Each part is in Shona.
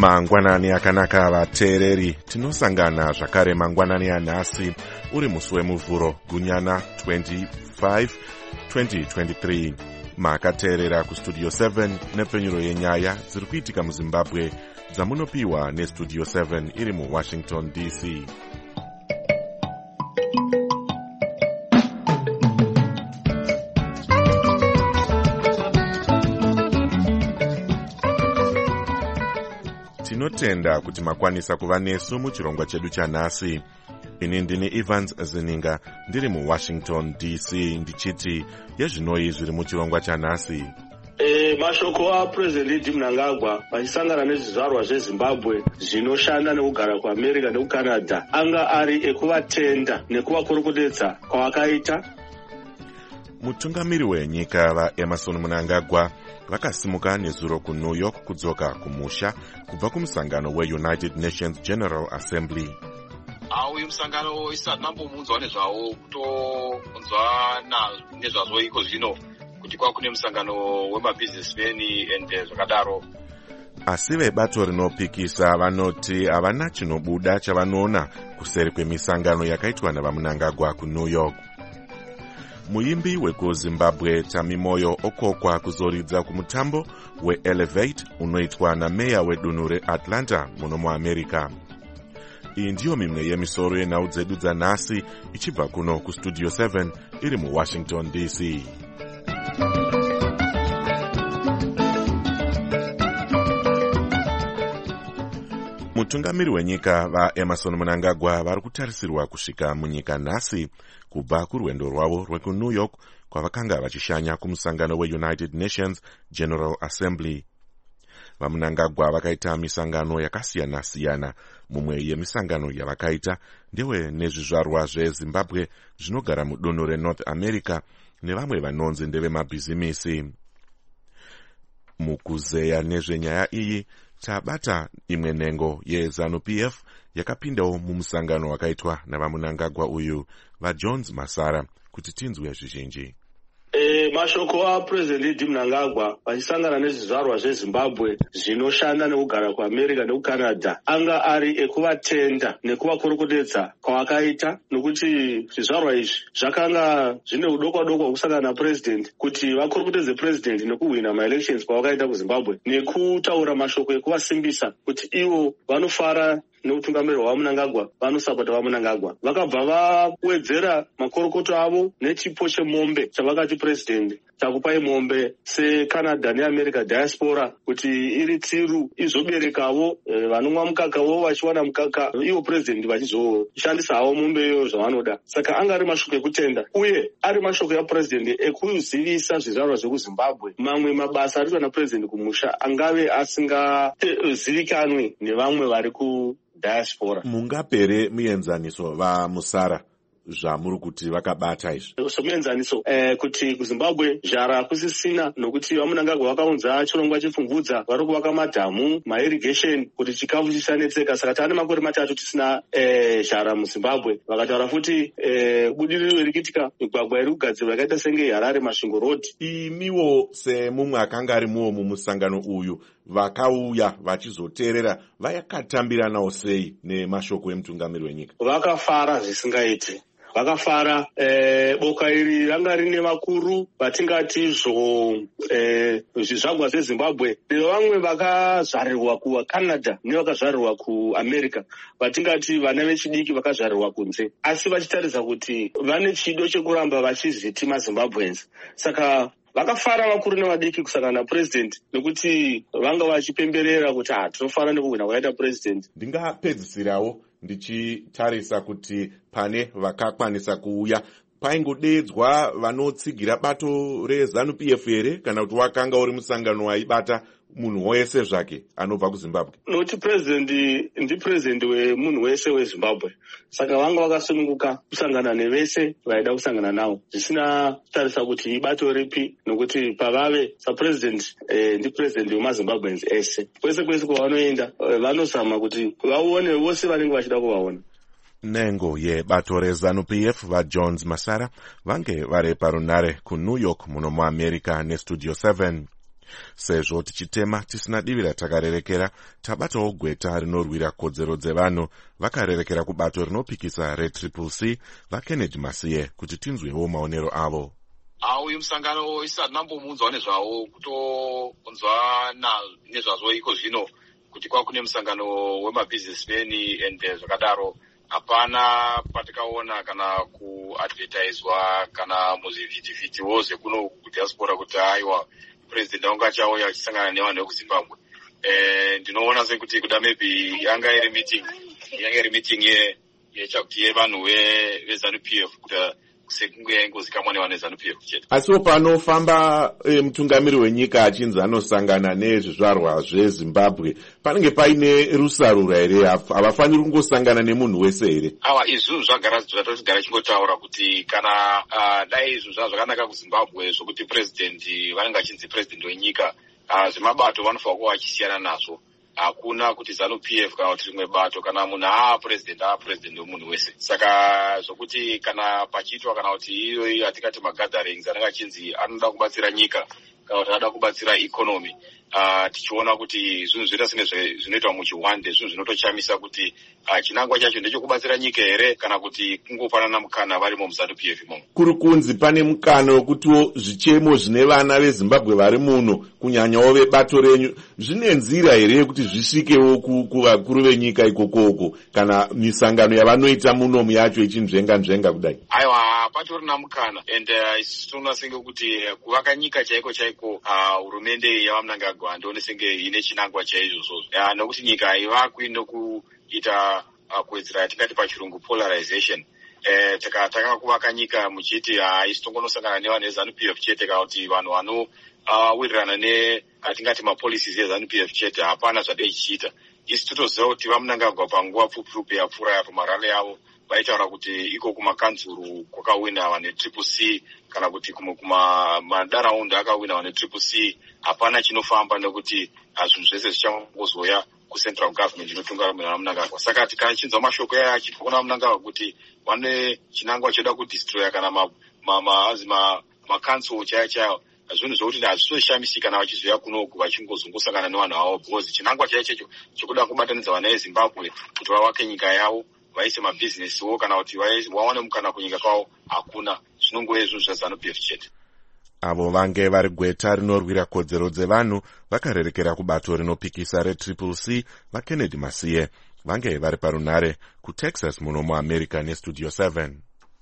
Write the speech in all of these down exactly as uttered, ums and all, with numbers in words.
Mangwanani akanaka vateereri, tinosangana zvakare mangwanani anhasi uri musi wemuvhuro gunyana twenty-five twenty twenty-three. Makateerera kustudio seven nepfenyuro yenyaya dziri kuitika muZimbabwe dzamunopiwa nestudio seven iri muWashington D C. Tinotenda kuti makwanisa kuva nesu muchirongwa chedu chanhasi. Ini ndini Evans Zininga ndiri muWashington D C ndichiti yezvinoi zviri muchirongwa chanhasi. E, mashoko aPresident Mnangagwa vachisangana nezvizvarwa zveZimbabwe zvinoshanda nekugara kuAmerica nekuCanada anga ari ekuvatenda nekuvakurukudzedza kwavakaita. Mutungamiri wenyika vaEmerson Mnangagwa vakasimuka nezuro kuNew York kudzoka kumusha kubva kumusangano weUnited Nations General Assembly. Uyu musangano isati nambomunzwa nezvawo kutounzwa nezvazvo iko zvino kuti kwa kune musangano wemabusinessmen and zvakadaro. Asi vebato rinopikisa vanoti havana chinobuda chavanoona kuseri kwemisangano yakaitwa navaMnangagwa kuNew York. Muimbi wekuZimbabwe Tami Moyo okokwa kuzoridza kumutambo weElevate unoitwa nameya wedunhu reAtlanta muno muAmerica. Iyi ndiyo mimwe yemisoro yenhau dzedu dzanhasi ichibva kuno kustudio seven iri muWashington D C. Mutungamiri wenyika vaEmerson Mnangagwa vari kutarisirwa kusvika munyika nhasi kubva kurwendo rwavo rwekuNew York kwavakanga vachishanya kumusangano weUnited Nations General Assembly. VaMnangagwa vakaita misangano yakasiyana-siyana. Mumwe yemisangano yavakaita ndewe nezvizvarwa zveZimbabwe zvinogara mudunhu reNorth America nevamwe vanonzi ndevemabhizimisi. Mukuzeya nezvenyaya iyi tabata imwe nhengo yeZANU-P F yakapindawo mumusangano wakaitwa navaMnangagwa uyu vaJones Masara kuti tinzwe zvizhinji. E, mashoko aPresident Mnangagwa vachisangana nezvizvarwa zveZimbabwe zvinoshanda nekugara kuAmerica nekuCanada anga ari ekuvatenda nekuvakurukudzedza kwavakaita, nokuti zvizvarwa izvi zvakanga zvine udokwa dokwa kusangana naPresident kuti vakurukudze President nekuhwina maelections kwavakaita kuZimbabwe, nekutaura mashoko ekuvasimbisa kuti ivo vanofara neutungamiri hwaMnangagwa, vanosapota vaMnangagwa. Vakabva vawedzera makorokoto avo nechipo chemombe chavakati President takupai mombe seCanada neAmerica diaspora kuti iri tsiru izoberekavo e, vanomwa mukakawo vachiwana mukaka, ivo President vachizoshandisawo mombe iyoyo zvavanoda. Saka anga ari mashoko ekutenda uye ari mashoko yaPresident ekuzivisa zvizvarwa zvekuZimbabwe mamwe mabasa ariitwa naPresident kumusha angave asingazivikanwi nevamwe vari ku diaspora. Mungapere muenzaniso vamusara zvamuri kuti vakabata izvi? Somuenzaniso eh, kuti kuZimbabwe zvara kusisina, nokuti vaMnangagwa vakaunza chirongwa chepfumvudza vari kuvaka madhamu, mairrigation kuti chikafu chisanetseka. Saka taane makore matatu tisina eh, zvara muZimbabwe. Vakataura futi eh, budiriro iri kuitika migwagwa iri kugadzirwa yakaita senge Harare Masvingo Road. Imiwo semumwe akanga ari muwo mumusangano uyu vakauya vachizoteerera vayakatambiranawo sei nemashoko emutungamiri wenyika? Vakafara zvisingaiti. Vakafara eh, boka iri ranga rine vakuru vatingati zvo eh, zvizvagwa zveZimbabwe nevamwe vakazvarirwa kuCanada nevakazvarirwa kuAmerica, vatingati vana vechidiki vakazvarirwa kunze, asi vachitaridza kuti vane chido chekuramba vachiziti maZimbabweans. Saka vakafara vakuru nevadiki kusangana naPresident nekuti vanga vachipemberera kuti ha tinofara nekuhwina kwakaita President. Ndingapedzisirawo ndichitarisa kuti pane vakakwanisa kuuya paingodedzwa vanotsigira bato reZANU-P F here kana kuti wakanga uri musangano waibata munhu wese zvake anobva kuZimbabwe? Noti President ndi President wemunhu wese weZimbabwe, saka vanga vakasununguka kusangana nevese vaida kusangana navo zvisina kutarisa kuti ibato ripi, nokuti pavave saPresident eh, ndi President wemaZimbabweans ese. Kwese kwese kwavanoenda eh, vanozama kuti vaone vose vanenge vachida kuvaona. Nhengo yebato reZANU-P F vaJones Masara vange vari parunare kuNew York muno muAmerica nestudio seven. Sezvo tichitema tisina divi ratakarerekera, tabatawo gweta rinorwira kodzero dzevanhu vakarerekera kubato rinopikisa retriple C vaKennedy Masiye kuti tinzwewo maonero avo. Uyu musangano isati nambomuunzwa nezvawo kutounzwa nezvazvo iko zvino kuti kwakune musangano wemabusinessmen and zvakadaro. Hapana patikaona kana kuadvertiswa kana muzvivhitivhitiwo zvekuno kudiaspora kuti aiwa president wanga achauya achisangana nevanhu vekuZimbabwe. Eh, ndinoona sekuti kuda maybe yanga iri meeting yanga iri meeting ye yechakuti yevanhu veZANU P F kuti sekunge yaingozikamwa nevanhu veZANU P F chete. Asiwo panofamba e, mutungamiri wenyika achinzi anosangana nezvizvarwa zveZimbabwe, panenge paine rusarura here? Havafaniri kungosangana nemunhu wese here? Awa izvi zvagara zvatotigara chingotaura kuti kana uh, dai izvi zvakanaka kuZimbabwe zvokuti president vanenge achinzi president wenyika, uh, zvemabato vanofanira kuva vachisiyana nazvo. Hakuna kuti ZANU P F kana kuti rimwe bato kana munhu aa president aa president wemunhu wese. Saka zvokuti kana pachiitwa kana kuti iyo atingati magatherings anenge achinzi anoda kubatsira nyika kana kuti anoda kubatsira economy, uh, tichiona kuti zvinhu zvinoita senge zvinoitwa muchiwande, zvinhu zvinotochamisa kuti uh, chinangwa chacho ndechekubatsira nyika here kana kuti kungopanana mukana varimo muZANU P F imomo. Kuri kunzi pane mukana wekutiwo zvichemo zvine vana veZimbabwe vari muno kunyanyawo vebato renyu zvine nzira here yekuti zvisvikewo kuvakuru venyika ikokoko kana misangano yavanoita munomu yacho ichinzvenga nzvenga kudai? Aiwa, patorina mukana and uh, isusu tinoona senge kuti kuvaka nyika chaiko chaiko hurumende uh, yavaMnangagwa ndione senge ine chinangwa chaizvozvo, uh, nokuti nyika haivakwi nokuita uh, kuwedzera yatingati pachirungu polarization. Eh, takatanga kuvaka nyika muchiti haisi tongonosangana nevanhu veZANU P F chete kana kuti vanhu vano uh, wirirana ne atingati mapolicies eZANU P F chete, hapana zvadai chichiita. Isi totoziva kuti vaMnangagwa panguva pfupi yapfuura yapo marale yavo vaitaura kuti iko kumakanzuru kwakawina vanhu vetriple C kana kuti kumadaraunda akawina vanhu vetriple C, hapana chinofamba nekuti zvinhu zvese zvichangozoya kucentral government inotungamira vaMnangagwa. Saka tikachinzwa mashoko aya achibva kuna vaMnangagwa kuti vane chinangwa choda kudestroya kana makanzuru chaiyo chaiyo, zvinhu zvokuti hazvitoshamisika kana vachizoya kunoku vachingozongosangana nevanhu vavo because chinangwa chaicho chokuda kubatanidza vana veZimbabwe kuti vavake nyika yavo vaise mabhizinesiwo kana kuti vawane mukana kunyika kwavo hakuna. Zvinongove zvinhu zvaZANU P F chete. Avo vange vari gweta rinorwira kodzero dzevanhu vakarerekera kubato rinopikisa retriple C vaKennedy Masiye vange vari parunhare kuTexas muno muAmerica neStudio seven.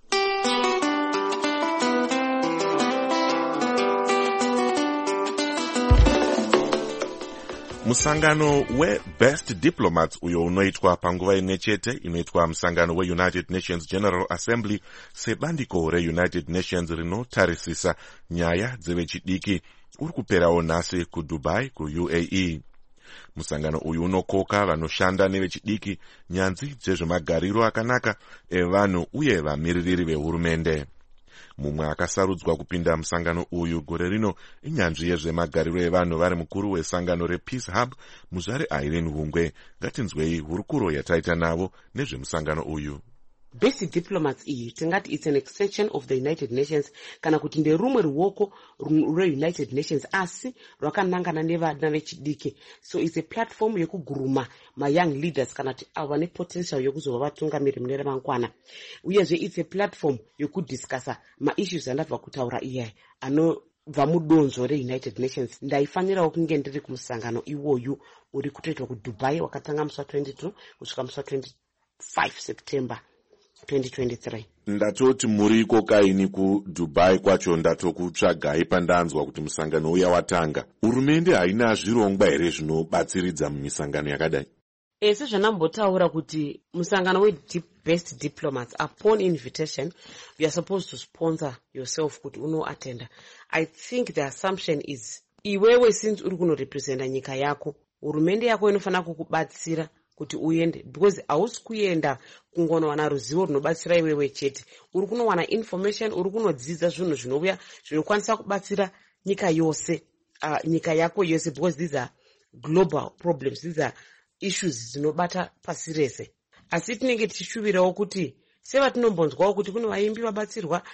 Musangano weBest Diplomats uyo unoitwa panguva imwe chete inoitwa musangano weUnited Nations General Assembly sebandiko reUnited Nations rinotarisisa nyaya dzevechidiki uri kuperawo nhasi kuDubai kuU A E. Musangano uyu unokoka vanoshanda nevechidiki, nyanzvi dzezvemagariro akanaka evanhu uye vamiririri vehurumende. Mumwe akasarudzwa kupinda musangano uyu gore rino inyanzvi yezvemagariro evanhu vari mukuru wesangano rePeace Hub muzvare Irene Hungwe. Ngatinzwei hurukuro yataita navo nezvemusangano uyu. Basic Diplomats iyi tingati it's an extension of the United Nations kana kuti nderumwe ruoko reUnited Nations asi rwakanangana nevana vechidiki. So it's a platform yekuguruma ma young leaders kana kuti ava ne potential yekuzova vatungamiri mune ramangwana. Uyezve it's a platform yekudiscussa ma issues andabva kutaura iyayi anobva mudonzvo reUnited Nations. Ndaifanirawo kunge ndiri kumusangano iwoyu uri kutoitwa kuDubai wakatanga musi twenty-two kusvika musi twenty-five September twenty twenty-three. Ndatoti muriko kaini kuDubai kwacho ndatokutsvagai pandanzwa kuti musangano uya watanga. Hurumende haina zvirongwa here zvinobatsiridza mumisangano yakadai? Ese zvanambotaura kuti musangano weBest Diplomats upon invitation you are supposed to sponsor yourself kuti uno attend. I think the assumption is iwewe since uri kuno representa nyika yako, hurumende yako inofanira kukubatsira kuti uende, because hausi kuenda kungonowana ruzivo runobatsira iwewe chete. Uri kunowana information, uri kunodzidza zvinhu zvinouya zvinokwanisa kubatsira nyika yose, uh, nyika yako yose, because these are global problems, these are issues dzinobata pasi rese. Asi tinenge tichishuvirawo kuti sevatinombonzwawo kuti kune vaimbi vabatsirwa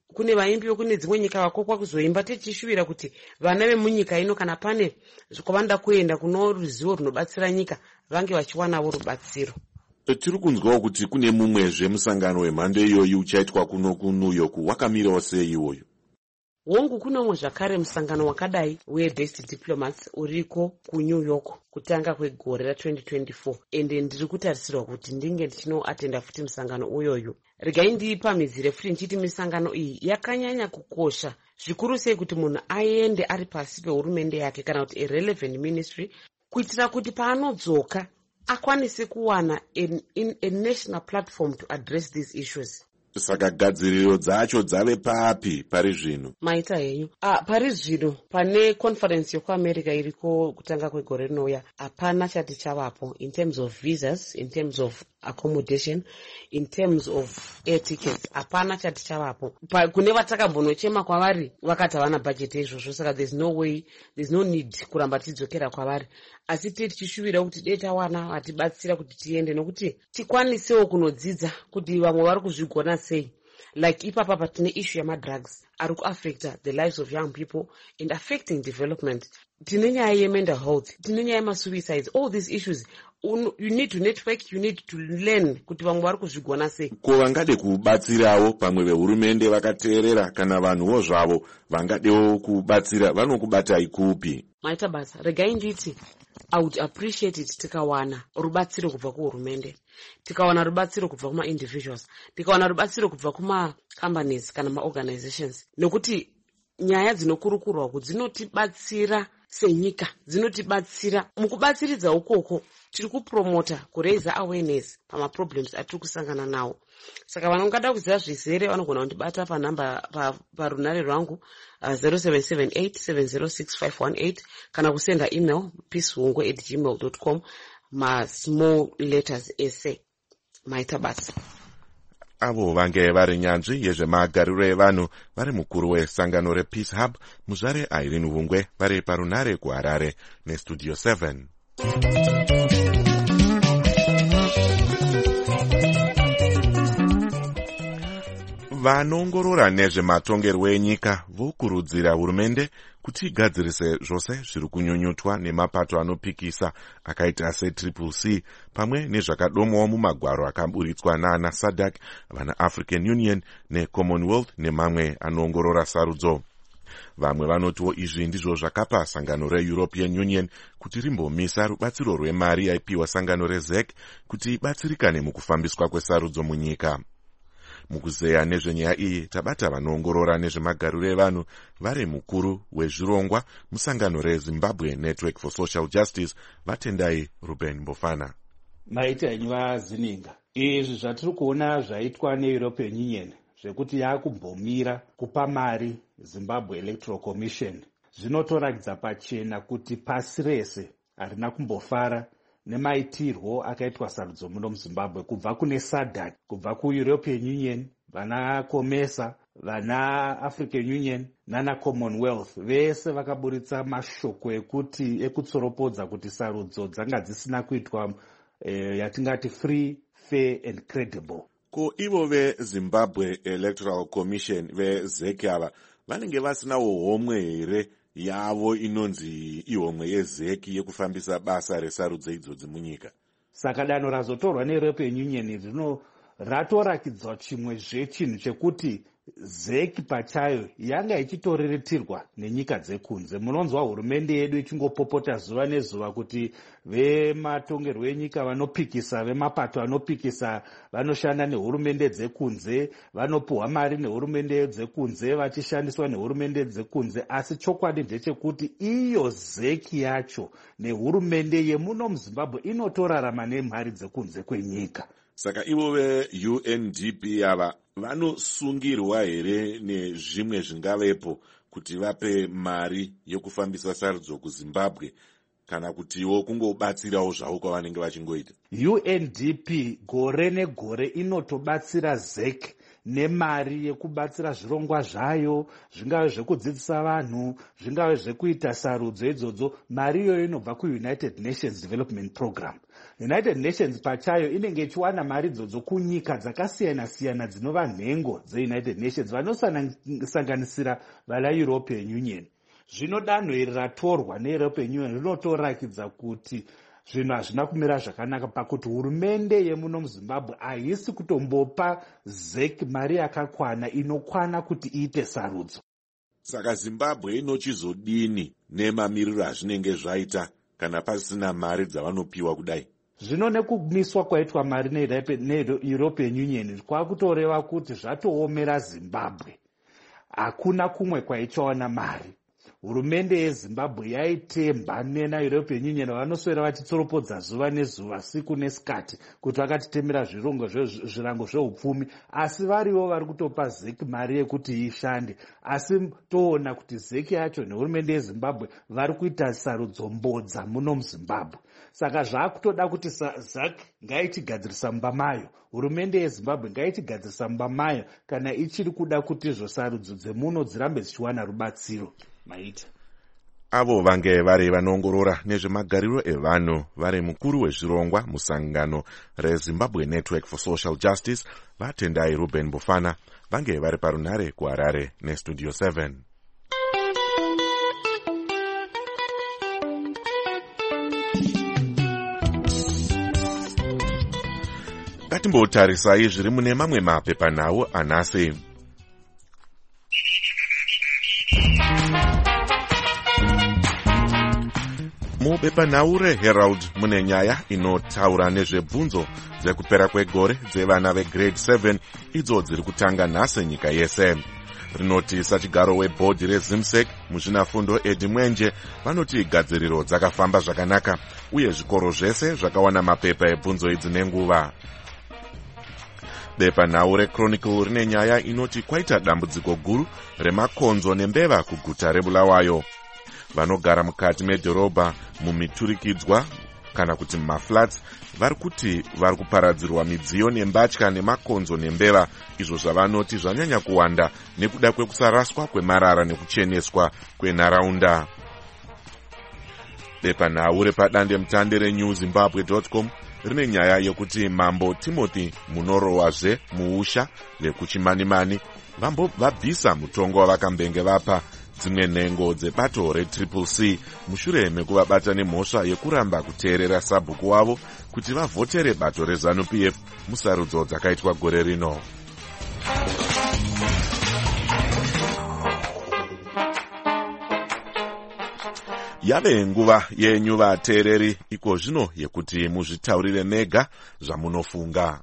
kune vaimbiwo kune dzimwe nyika vakokwa kuzoimba tichishuvira kuti vana vemunyika ino kana pane kwavanoda kuenda kuno ruzivo runobatsira nyika vange vachiwanawo rubatsiro. Tiri kunzwawo kuti kune mumwezve musangano wemhando iyoyi uchaitwa kuno kuNew York, wakamirawo sei iwoyo? Hongu kunowo zvakare musangano wakadai weBest Diplomats uriko kuNew York kutanga kwegore ra2024 ende ndiri kutarisirwa kuti ndinge ndichinoatenda futi musangano uyoyu. Regai ndipamhidzire futi ndichiti misangano iyi yakanyanya kukosha zvikuru sei kuti munhu aende ari pasi pehurumende yake kana kuti irrelevant ministry kuitira kuti paanodzoka akwanise kuwana a, a national platform to address these issues. Saka gadziriro dzacho dzave papi pari zvino? Maita henyu ah, pari zvino pane conference yokuamerica iriko kutanga kwegore rinouya hapana chati chavapo in terms of visas, in terms of accommodation, in terms of air tickets hapana chati chavapo. Kune vatakambondochema kwavari vakati havana budget izvozvo, saka there's no way, there's no need kuramba tidzokera kwavari, asi tiri tichishuvira kuti dei tawana vatibatsira kuti tiende nokuti tikwanisewo kunodzidza kuti vamwe vari kuzvigona sei. Like ipapa patine issue yamadrugs ari kuaffecta the lives of young people and affecting development. Tine nyaya yemental health, tine nyaya yemasuicides, all these issues Un, you need to network, you need to learn kuti vamwe vari kuzvigona sei. Ko vangade kubatsirawo pamwe vehurumende vakateerera kana vanhuwo zvavo vangadewo kubatsira vanokubatai kupi? Maita basa regai nditi I would appreciate it tikawana rubatsiro kubva kuhurumende, tikawana rubatsiro kubva kuma individuals, tikawana rubatsiro kubva kuma companies kana maorganizations, nokuti nyaya dzinokurukurwa kuti dzinotibatsira senyika, dzinotibatsira mukubatsiridza ukoko tiri kupromota kuraise awareness pamaproblems atiri kusangana nawo. Saka vanongada kuziva zvizere vanogona kundibata panhamba parunare rwangu uh, zero seven seven eight seven zero six five one eight kana kusenda email peacehungwe at gmail dot com ma small letters essay. Maita basa avo vange vari nyanzvi yezvemagariro evanhu vari mukuru wesangano rePeace Hub muzvare Irene Hungwe vari parunare kuHarare nestudio seven. Vanongorora nezvematongerwo enyika vokurudzira hurumende kuti igadzirise zvose zviri kunyunyutwa nemapato anopikisa akaita setriple C pamwe nezvakadomwawo mumagwaro akaburitswa naana SADC, vana African Union neCommonwealth nemamwe anoongorora sarudzo. Vamwe vanotiwo izvi ndizvo zvakapa sangano reEuropean Union kuti rimbomisa rubatsiro rwemari yaipiwa sangano reZEC kuti ibatsirikane mukufambiswa kwesarudzo munyika. Mukuzeya nezvenyaya iyi tabata vanoongorora nezvemagariro evanhu vari mukuru wezvirongwa musangano reZimbabwe Network for Social Justice vatendai Ruben Mbofana. Maita nywa zininga izvi zvatiri kuona zvaitwa neEuropean Union zvekuti yakumbomira kupa mari Zimbabwe Electoral Commission zvinotorakidza pachena kuti pasi rese harina kumbofara nemaitirwo akaitwa sarudzo muno muZimbabwe kubva kune SADC, kubva kuEuropean Union, vana COMESA, vana African Union nana Commonwealth vese vakaburitsa mashoko ekuti ekutsoropodza kuti sarudzo dzanga dzisina kuitwa eh, yatingati free, fair and credible. Ko ivo veZimbabwe Electoral Commission veZEC ava vanenge vasinawo homwe here yavo inonzi ihomwe yeZEC yekufambisa basa resarudzo idzodzi munyika? Saka danho razotorwa neEuropean Union rino ratorakidzwa chimwe zvechinhu chekuti ZEC pachayo yanga ichitoriretirwa nenyika dzekunze. Munonzwa hurumende yedu ichingopopota zuva nezuva kuti vematongerwo enyika vanopikisa, vemapato anopikisa vanoshanda nehurumende dzekunze, vanopuhwa mari nehurumende dzekunze, vachishandiswa nehurumende dzekunze. Asi chokwadi ndechekuti iyo ZEC yacho nehurumende yemuno muZimbabwe inotorarama nemari dzekunze kwenyika. Saka ivo veU N D P ava vanosungirwa here nezvimwe zvingavepo kuti vape mari yekufambisa sarudzo kuZimbabwe kana kutiwo kungobatsirawo zvavo kwavanenge vachingoita? U N D P gore negore inotobatsira ZEC nemari yekubatsira zvirongwa zvayo, zvingave zvekudzidzisa vanhu, zvingave zvekuita sarudzo idzodzo. Mari iyoyo inobva kuUnited Nations Development Program. United Nations pachayo inenge ichiwana mari idzodzo kunyika dzakasiyana-siyana dzinova nhengo dzeUnited Nations, vanosanganisira vala European Union. Zvino danho iri ratorwa neEuropean Union rinotorakidza kuti zvinhu hazvina kumira zvakanaka, pakuti hurumende yemuno muZimbabwe haisi kutombopa Z E C mari yakakwana inokwana kuti iite sarudzo. Saka Zimbabwe inochizodini nemamiriro azvinenge zvaita kana pasina mari dzavanopiwa kudai? Zvino nekumiswa kwaitwa mari neEuropean Union kwakutoreva kuti zvatoomera Zimbabwe. Hakuna kumwe kwaichawana mari. Hurumende yeZimbabwe yaitemba neEuropean Union vanoswera vachitsoropodza zuva nezuva, siku nesikati, kuti vakatitemera zvirongo zvirango zveupfumi, asi varivo vari kutopa Z E C mari yekuti ishande. Asi toona kuti Z E C yacho nehurumende yeZimbabwe vari kuita sarudzo mbodza muno muZimbabwe. Saka zvaakutoda kuti Z A C ngaichigadzirisa mumba mayo, hurumende yeZimbabwe ngaichigadzirisa mumba mayo kana ichiri kuda kuti izvo sarudzo dzemuno dzirambe dzichiwana rubatsiro. Maita avo vange vari vanoongorora nezvemagariro evanhu vari mukuru wezvirongwa musangano reZimbabwe Network for Social Justice, vaTendai Ruben Bufana, vange vari parunhare kuHarare neStudio seven. Ngatimbotarisai zviri mune mamwe mapepanhau anhasi. Mubepanhau reHerald mune nyaya inotaura nezvebvunzo dzekupera kwegore dzevana vegrade seven idzo dziri kutanga nhasi nyika yese. Rinoti sachigaro webhodhi reZimsec muzvinafundo Edi Mwenje vanoti gadziriro dzakafamba zvakanaka uye zvikoro zvese zvakawana mapepa ebvunzo idzi nenguva. Bepanhau reChronicle rine nyaya inoti kwaita dambudziko guru remakonzo nembeva kuguta reBulawayo. Vanogara mukati medhorobha mumiturikidzwa kana kuti mumaflats vari kuti vari kuparadzirwa midziyo nembatya nemakonzo nembeva, izvo zvavanoti zvanyanya kuwanda nekuda kwekusaraswa kwemarara nekucheneswa kwenharaunda. Bepanhau repadande mutande renew zimbabwe dot com rine nyaya yokuti mambo Timothy munorowazve muusha lekuchimanimani vabvisa mutongo wavakambenge vapa dzimwe nhengo dzebato retriple C mushure mekuvabata nemhosva yekuramba kuteerera sabhuku wavo kuti vavhotere bato reZANU P F musarudzo dzakaitwa gore rino. Yave nguva yenyu vateereri iko zvino yekuti muzvitaurire mega zvamunofunga.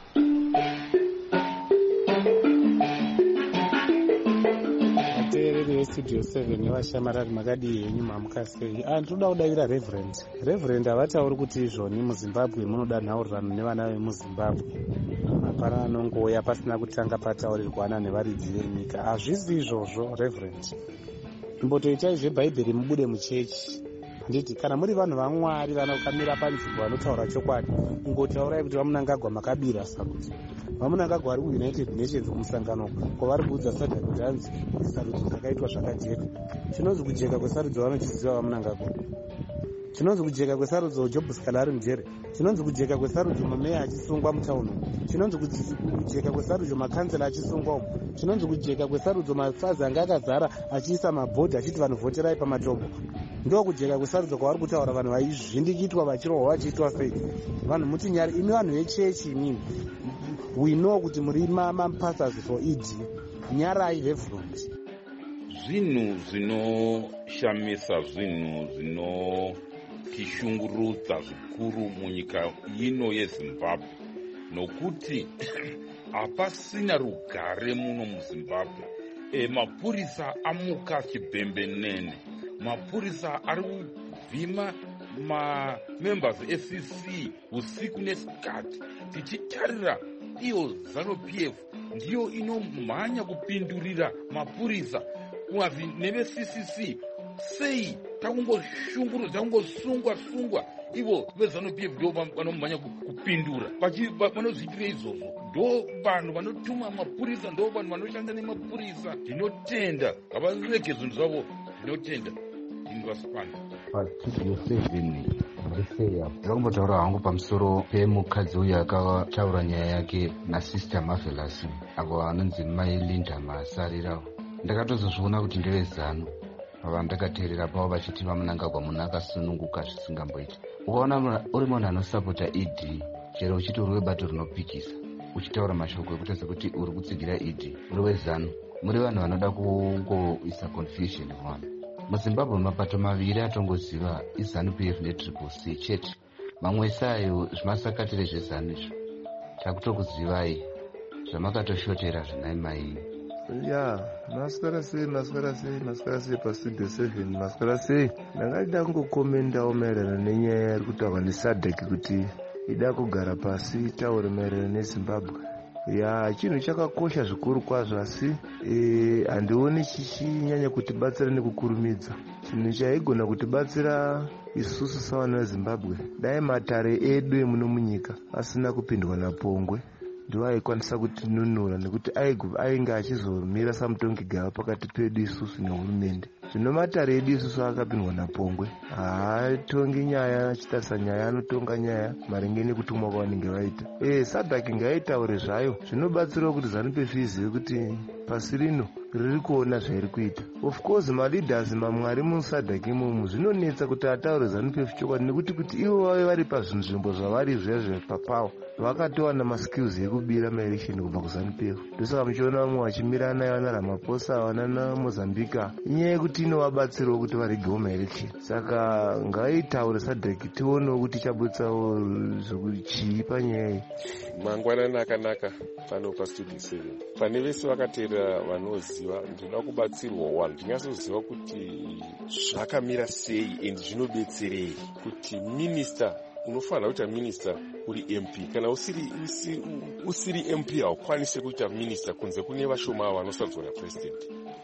Studio seven nevashamarari makadii henyu mamukasei. Antoda kudavira Reverend. Reverend havatauri kuti izvoni muZimbabwe munoda nhaurirano nevana vemuZimbabwe. Hapana anongouya pasina kutanga pataurirwana nevaridzi venyika. Hazvisi izvozvo Reverend. Imbotoitai zvebhaibheri mubude muchechi. Nditi kana muri vanhu vaMwari vanokamira panzvimbo vanotaura chokwadi, ingotaurai kuti vaMunangagwa makabira sarudzo. VaMunangagwa vari kuUnited Nations kumusangano kwavari kuudza sadhaka kuti hanzi sarudzo dzakaitwa zvakajeka. Chinonzi kujeka kwesarudzo vanochiziva vaMunangagwa. Chinonzi kujeka kwesarudzo Jobs kana ari mujere. Chinonzi kujeka kwesarudzo mameya achisungwa mutauni. Chinonzi kujeka kwesarudzo makansela achisungwa umo. Chinonzi kujeka kwesarudzo mafazi anga akazara achiisa mabhodhi achiti vanhu voterai pamatombo. Ndo kujeka kwesarudzo kwavari kutaura vanhu vaizvindikitwa vachirohwa vachiitwa sei. Vanhu muti nyari imi vanhu vechechi imini. We know kuti muri mapastors for E D. Nyarai Reverend. Zvinhu zvinoshamisa, zvinhu zvinotishungurudza zvikuru munyika ino yeZimbabwe nokuti hapasina rugare muno muZimbabwe. E, mapurisa amuka chibhembenene. Mapurisa ari kuvhima mamembers e-C C usiku nesikati. Tichitarira iyo ZANU P F ndiyo inomhanya kupindurira mapurisa kuvavi neve-C C C sei takungoshungurudza, takungosungwa sungwa ivo vezanu P F ndo vanomhanya kupindura vanozviitira izvozvo. Ndo vanhu vanotuma mapurisa, ndo vanhu vanoshanda nemapurisa. Ndinotenda ngavarege zvinhu zvavo, ndinotenda indivasipanda. Pastudio seven Mariseya ndakambotaura hangu pamusoro pemukadzi uyu akataura nyaya yake naSister Marvelous avo anonzi Mai Linda Masarirawo. Ndakatozozviona kuti ndevezano ava ndakateerera pavo vachiti vamunangagwa munhu akasununguka zvisingamboiti. Ukaona uri munhu anosapota E D chero uchiti uri webato rinopikisa uchitaura mashoko ekuti sekuti uri kutsigira E D uri wezano, muri vanhu vanoda kungoisa confusion vanhu. MuZimbabwe mapato maviri atongoziva iZanu P F neTriple C chete. Mamwe sayo zvimasakatire zvezano izvo takutokuzivai zvamakatoshotera zvinai mai. Ya, maswera sei maswera sei maswera sei pastudio seven maswera sei. Ndangada kungokomendawo maererano nenyaya yari kutaurwa neSADC kuti ida kugara pasi itaure maererano neZimbabwe. Ya, chinhu chakakosha zvikuru kwazvo asi handioni chichinyanya kutibatsira nekukurumidza. Chinhu chaigona kutibatsira isusu savana veZimbabwe dai matare edu emuno munyika asina kupindwa napongwe ndiwo aikwanisa kutinunura nekuti ainge achizomira samutongigava pakati pedu isusu nehurumende. Zvino matare edu isusu akapindwa napongwe haatongi nyaya achitarisa nyaya anotonga nyaya maringe nekutumwa kwavanenge vaita. E SADC ngaitaure zvayo zvinobatsirawo kuti ZANU P F izive kuti pasi rino riri kuona zvairi kuita. Of course maleaders mamwari muSADC imomo zvinonetsa kuti ataure ZANU P F chokwadi nekuti kuti ivo vave vari pazvinzvimbo zvavari zvezve papawa vakatowana maskills ekubira maelection kubva kuZANU P F. Ndosaka muchiona vamwe vachimira naye vana Ramaphosa vana naMozambique inyaya yekuti inovabatsirawo kuti varegewo maelection. Saka ngaitaure SADC tionewo kuti chabutsawo chii panyaya iyi. Mangwanani akanaka pano pastudio seven. Pane vese vakateerera vanoziva ndinoda kubatsirwa one ndinyasoziva kuti zvakamira sei and zvinobetserei kuti minister unofanira kuita minister uri M P kana usiri usiri, usiri M P haukwanisi kuita minister kunze kune vashoma vanosadziwa napresident.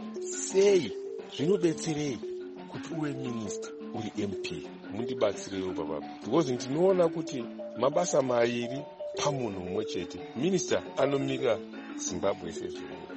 Sei zvinobetserei kuti uwe minister uri M P? Mundibatsirewo baba because ndinoona kuti mabasa mairi pamunhu mumwe chete. Minister anomirira Zimbabwe sezvo,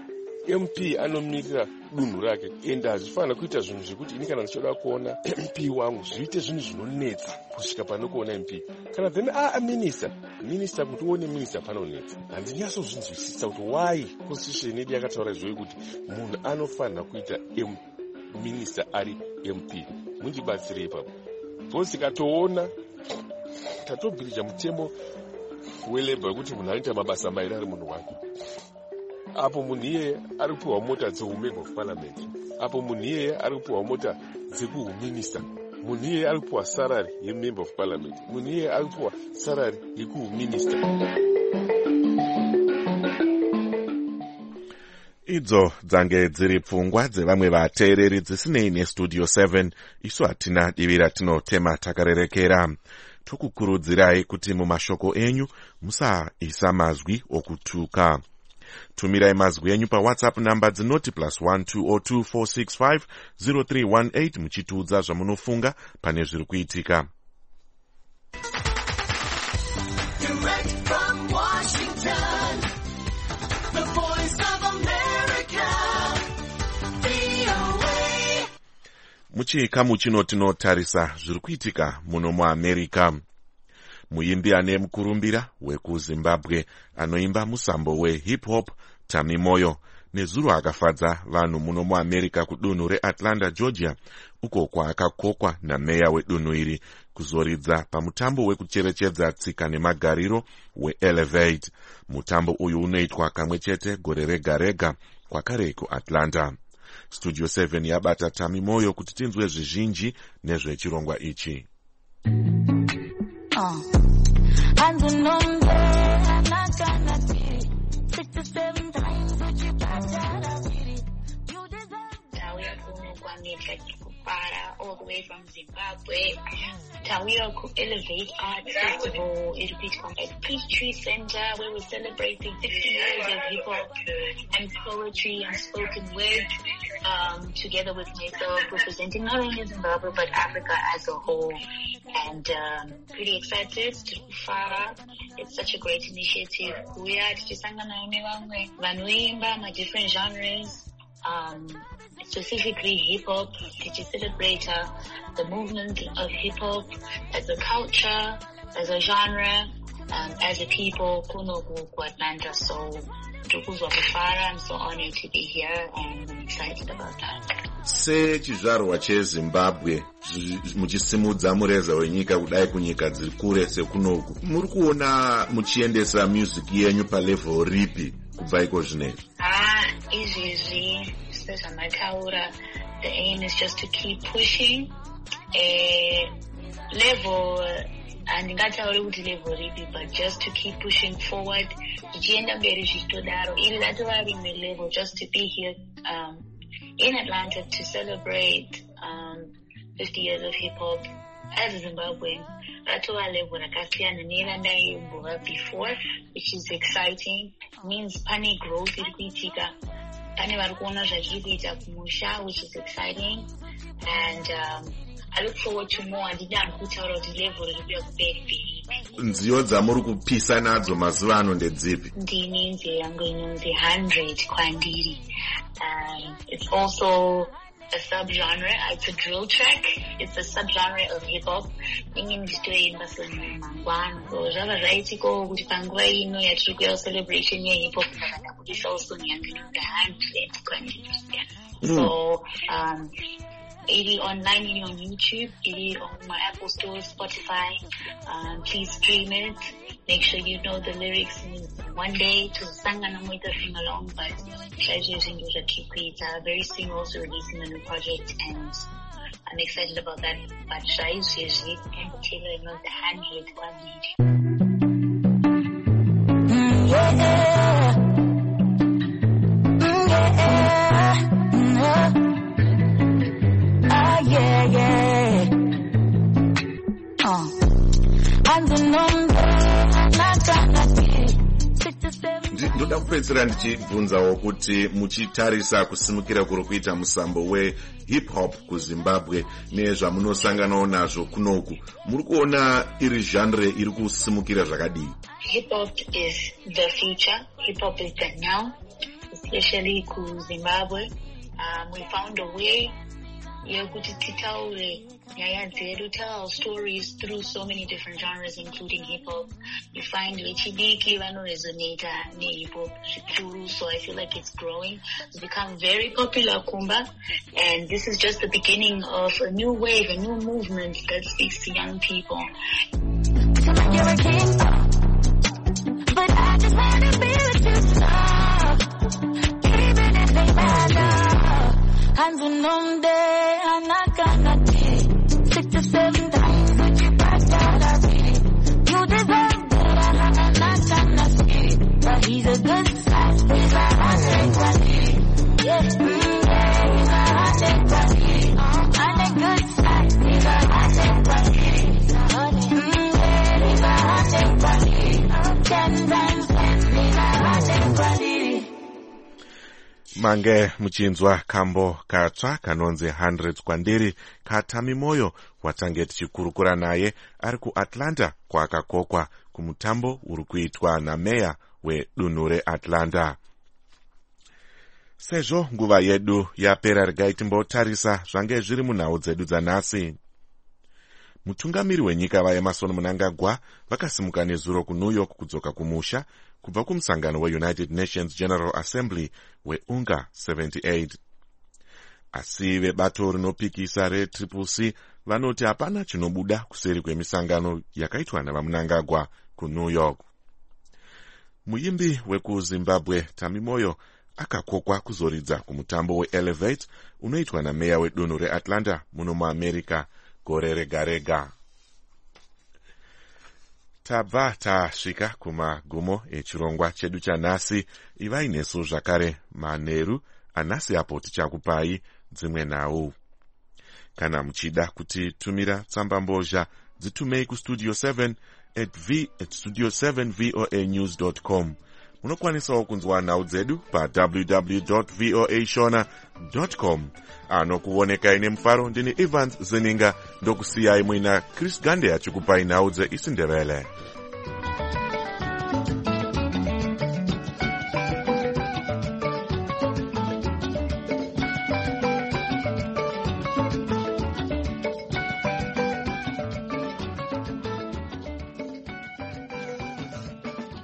M P anomirira dunhu rake, ende hazvifanira kuita zvinhu zvekuti ini kana ndichoda kuona M P wangu zviite zvinhu zvinonetsa kusvika pano kuona M P kana then a minister minister kuti uone minister panonetsa. Handinyatsozvinzwisisa kuti why constitution yedu yakataura izvozvo kuti munhu anofanira kuita M minister ari M P. Mundibatsirei ipapo because tikatoona tatobhirija mutemo welebha wekuti munhu anoita mabasa mairi ari munhu wake. Apo munhu iyeye ari kupiwa mota dzeumember of parliament, apo munhu iyeye ari kupiwa mota dzekuhuminista, munhu iyeye ari kupiwa salary yemember of parliament, munhu iyeye ari kupiwa salary yekuhuminista. Idzo dzange dziri pfungwa dzevamwe vateereri dzisinei nestudio seven. Isu hatina divi ratinotema takarerekera. Tokukurudzirai kuti mumashoko enyu musaisa mazwi okutuka. Tumirai mazwi enyu pa WhatsApp namba dzinoti plus one two zero two four six five zero three one eight muchitiudza zvamunofunga pane zviri kuitika. Direct from Washington, the voice of America, V O A. Muchikamu chino tinotarisa zviri kuitika muno muAmerica. Muimbi ane mukurumbira wekuZimbabwe anoimba musambo wehip hop Tami Moyo nezuro akafadza vanhu muno muAmerica kudunhu reAtlanta, Georgia, uko kwaakakokwa nameya wedunhu iri kuzoridza pamutambo wekucherechedza tsika nemagariro weElevate. Mutambo uyu unoitwa kamwe chete gore rega rega kwakare kuAtlanta. Studio seven yabata Tami Moyo kuti tinzwe zvizhinji nezvechirongwa ichi. Uh. And the number I'm not gonna see it. sixty-seven times what you got to beat it. You deserve Tauya kuno kwa America kupa Fara, all the way from Zimbabwe. Tawira Ku Elevate Arts Festival, Education at Peachtree Center, where we're celebrating sixty years of hip hop and poetry and spoken word, um, together with myself, representing not only Zimbabwe but Africa as a whole. And um, pretty excited to Fara. It's such a great initiative. We are to different genres, um, specifically hip hop, to celebrate uh, the movement of hip hop as a culture, as a genre, um, as a people. Kuno ku Atlanta, so I'm so honored to be here and I'm excited about that. Sechizvarwa cheZimbabwe muchisimudza mureza wenyika kudai kunyika dziri kure sekunoku, muri kuona muchiendesa music yenyu palevel ripi kubva iko zvinezvi? Ah, izvizvi sezvamataura, the aim is just to keep pushing a level, handingatauri kuti level ripi, but just to keep pushing forward, tichienda mberi zvichitodaro, iri ratova rimwe level, just to be here um, in Atlanta to celebrate um, fifty years of hip hop as a Zimbabwean. Ratova level rakasiyana nerandaimbova before, which is exciting. It means pane growth iri kuitika, pane vari kuona zvachiri kuita kumusha, which is exciting. And um, I look forward to more. Handida kutaura kuti level iri kuya kuperi peri. Nziyo dzamuri kupisa nadzo mazuva ano ndedzipi? Ndine nziyo yangu inonzi one hundred kwandiri. Um, it's also a subgenre. It's a drill track. It's a subgenre of hip hop. Inge nditoimba semangwana. So zvava zvaitiko kuti panguva ino yatiri kuya celebration ye hip hop ndakada kudisawo song yangu inonzi one hundred kwandiri. So um it is online, it is on YouTube, it is on my Apple Store, Spotify. Um, please stream it. Make sure you know the lyrics in one day to Sangana Moita sing along, but very soon also releasing a new project and I'm excited about that. But Shai's usually and Taylor knows the handheld quality. Mm, yeah. Mm, yeah. Mm, yeah, yeah. Oh. Ndoda kupedzera ndichibvunzawo kuti muchitarisa kusimukira kuri kuita musambo wehip hop kuZimbabwe nezvamunosanganawo nazvo kunoku, muri kuona iri genre iri kusimukira zvakadii? Hip hop is the future. Hip hop is the now, especially kuZimbabwe. Um, we found a way yekuti titaure nyaya dzedu, tell our stories through so many different genres including hip hop. You find vechidiki vanoresonata nehip hop zvikuru, so I feel like it's growing. It's become very popular Kumba, and this is just the beginning of a new wave, a new movement that speaks to young people. You're a king, but I just wanna be with you now, even if they matter. Hands on them day, I'm not gonna take six to seven times that you passed out already. You deserve better, I'm not gonna say. But he's a good size, he's a hundred quality. Yeah, mm, yeah, he's a hundred quality. And a good size, he's a hundred quality. Mm, yeah, he's a hundred quality. Ten times ten, he's a hundred quality. Mange muchinzwa kambo katsva kanonzi hundreds kwandiri katami moyo watange tichikurukura naye ari kuAtlanta kwaakakokwa kumutambo uri kuitwa nameya wedunhu reAtlanta. Sezvo nguva yedu yapera, regai timbotarisa zvange zviri munhau dzedu dzanhasi. Mutungamiri wenyika vaEmmerson Mnangagwa vakasimuka nezuro kuNew York kudzoka kumusha kubva kumusangano weUnited Nations General Assembly weUNGA seventy-eight. Asi vebato rinopikisa reTriple C vanoti hapana chinobuda kuseri kwemisangano yakaitwa navaMnangagwa kuNew York. Muimbi wekuZimbabwe Tami Moyo akakokwa kuzoridza kumutambo weElevate unoitwa nameya wedunhu reAtlanta muno muAmerica gore rega rega. Tabva tasvika kumagumo echirongwa chedu chanhasi. Ivai nesu zvakare manheru anhasi apo tichakupai dzimwe nhau. Kana muchida kutitumira tsamba mbozha, dzitumei ku studio seven at v at studio seven voa news dot com. Munokwanisawo kunzwa nhau dzedu pa w w w dot voa shona dot com. Anokuoneka ine mufaro ndini Evans Zeninga, ndokusiyai muina Chris Gande achikupai nhau dzeIsindebele.